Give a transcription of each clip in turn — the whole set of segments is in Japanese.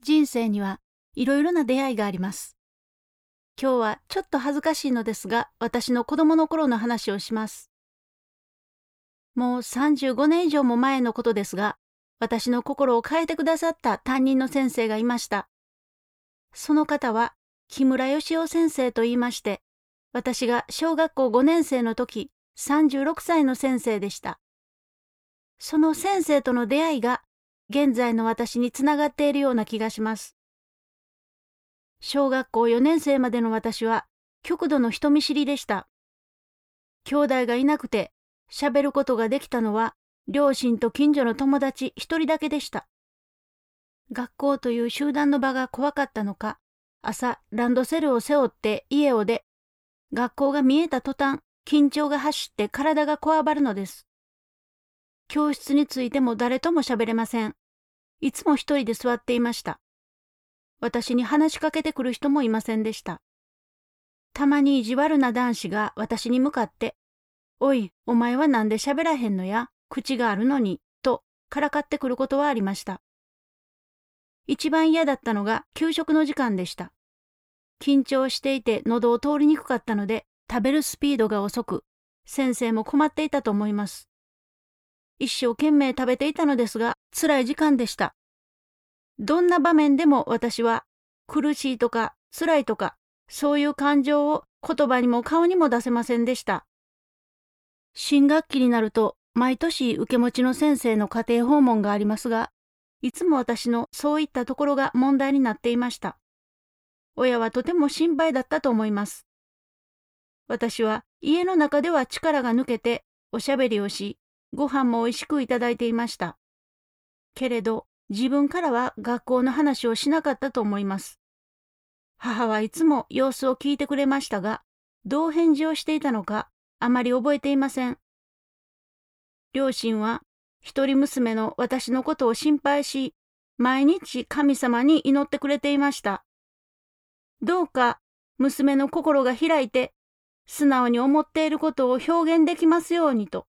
人生にはいろいろな出会いがあります。今日はちょっと恥ずかしいのですが、私の子供の頃の話をします。もう35年以上も前のことですが、私の心を変えてくださった担任の先生がいました。その方は木村義雄先生と言いまして、私が小学校5年生の時、36歳の先生でした。その先生との出会いが現在の私につながっているような気がします。小学校4年生までの私は極度の人見知りでした。兄弟がいなくて喋ることができたのは両親と近所の友達一人だけでした。学校という集団の場が怖かったのか、朝ランドセルを背負って家を出、学校が見えた途端、緊張が走って体がこわばるのです。教室についても誰とも喋れません。いつも一人で座っていました。私に話しかけてくる人もいませんでした。たまに意地悪な男子が私に向かって、おい、お前はなんで喋らへんのや、口があるのに、とからかってくることはありました。一番嫌だったのが給食の時間でした。緊張していて喉を通りにくかったので、食べるスピードが遅く、先生も困っていたと思います。一生懸命食べていたのですが、辛い時間でした。どんな場面でも私は苦しいとか辛いとかそういう感情を言葉にも顔にも出せませんでした。新学期になると毎年受け持ちの先生の家庭訪問がありますが、いつも私のそういったところが問題になっていました。親はとても心配だったと思います。私は家の中では力が抜けておしゃべりをし、ご飯もおいしくいただいていました。けれど、自分からは学校の話をしなかったと思います。母はいつも様子を聞いてくれましたが、どう返事をしていたのかあまり覚えていません。両親は一人娘の私のことを心配し、毎日神様に祈ってくれていました。どうか娘の心が開いて、素直に思っていることを表現できますようにと。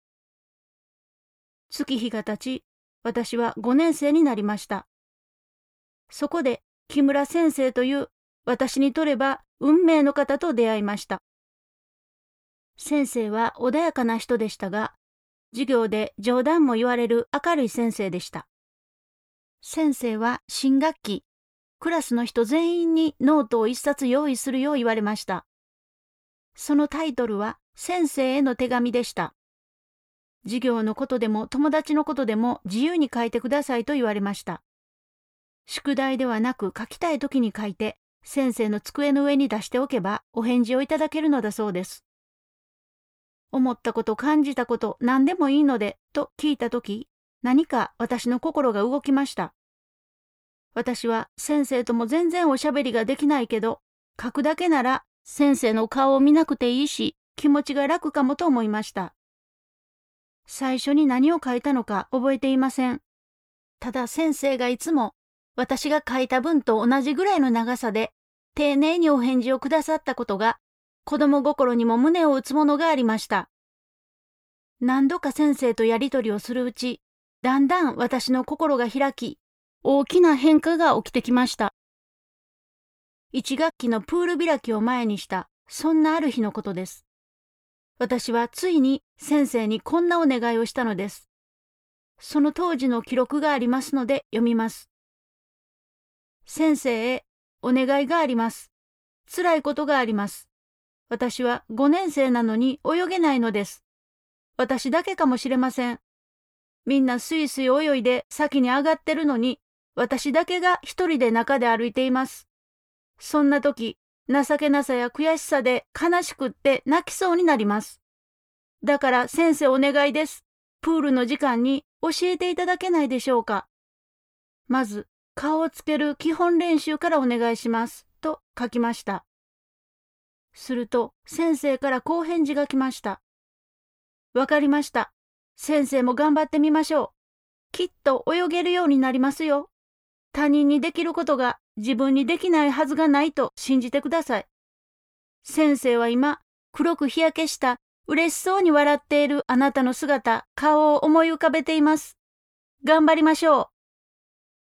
月日が経ち、私は5年生になりました。そこで木村先生という私にとれば運命の方と出会いました。先生は穏やかな人でしたが、授業で冗談も言われる明るい先生でした。先生は新学期、クラスの人全員にノートを一冊用意するよう言われました。そのタイトルは先生への手紙でした。授業のことでも友達のことでも自由に書いてくださいと言われました。宿題ではなく書きたい時に書いて、先生の机の上に出しておけばお返事をいただけるのだそうです。思ったこと感じたこと何でもいいのでと聞いた時、何か私の心が動きました。私は先生とも全然おしゃべりができないけど、書くだけなら先生の顔を見なくていいし、気持ちが楽かもと思いました。最初に何を書いたのか覚えていません。ただ先生がいつも私が書いた文と同じぐらいの長さで丁寧にお返事をくださったことが子供心にも胸を打つものがありました。何度か先生とやりとりをするうち、だんだん私の心が開き、大きな変化が起きてきました。一学期のプール開きを前にした、そんなある日のことです。私はついに先生にこんなお願いをしたのです。その当時の記録がありますので読みます。先生へお願いがあります。辛いことがあります。私は5年生なのに泳げないのです。私だけかもしれません。みんなスイスイ泳いで先に上がってるのに、私だけが一人で中で歩いています。そんな時、情けなさや悔しさで悲しくって泣きそうになります。だから先生お願いです。プールの時間に教えていただけないでしょうか。まず、顔をつける基本練習からお願いします。と書きました。すると、先生からこう返事が来ました。わかりました。先生も頑張ってみましょう。きっと泳げるようになりますよ。他人にできることが自分にできないはずがないと信じてください。先生は今、黒く日焼けした嬉しそうに笑っているあなたの姿、顔を思い浮かべています。頑張りましょう。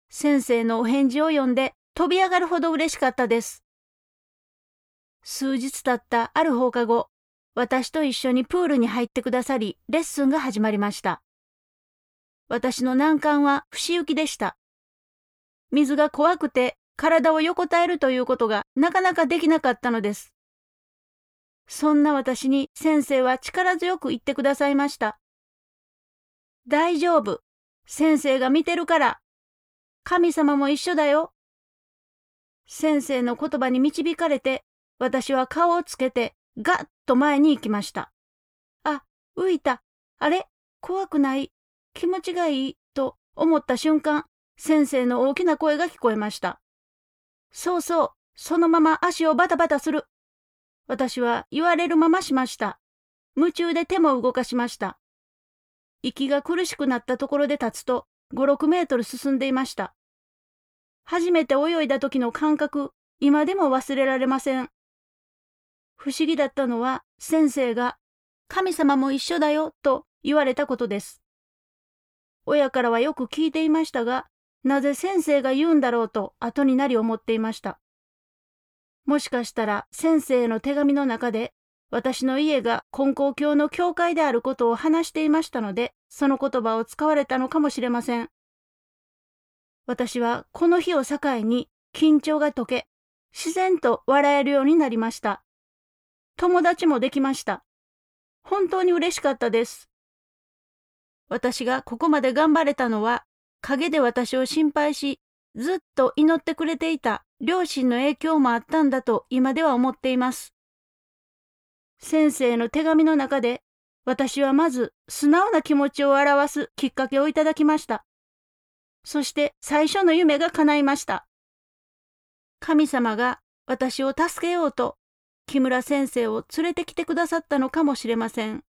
先生のお返事を読んで飛び上がるほど嬉しかったです。数日経ったある放課後、私と一緒にプールに入ってくださり、レッスンが始まりました。私の難関は不思議でした。水が怖くて体を横たえるということがなかなかできなかったのです。そんな私に先生は力強く言ってくださいました。大丈夫。先生が見てるから。神様も一緒だよ。先生の言葉に導かれて、私は顔をつけてガッと前に行きました。あ、浮いた。あれ、怖くない。気持ちがいいと思った瞬間、先生の大きな声が聞こえました。そうそう、そのまま足をバタバタする。私は言われるまましました。夢中で手も動かしました。息が苦しくなったところで立つと5、6メートル進んでいました。初めて泳いだ時の感覚、今でも忘れられません。不思議だったのは先生が神様も一緒だよと言われたことです。親からはよく聞いていましたが、なぜ先生が言うんだろうと後になり思っていました。もしかしたら先生の手紙の中で私の家が金光教の教会であることを話していましたので、その言葉を使われたのかもしれません。私はこの日を境に緊張が解け、自然と笑えるようになりました。友達もできました。本当に嬉しかったです。私がここまで頑張れたのは、陰で私を心配し、ずっと祈ってくれていた両親の影響もあったんだと今では思っています。先生の手紙の中で、私はまず素直な気持ちを表すきっかけをいただきました。そして最初の夢が叶いました。神様が私を助けようと、木村先生を連れてきてくださったのかもしれません。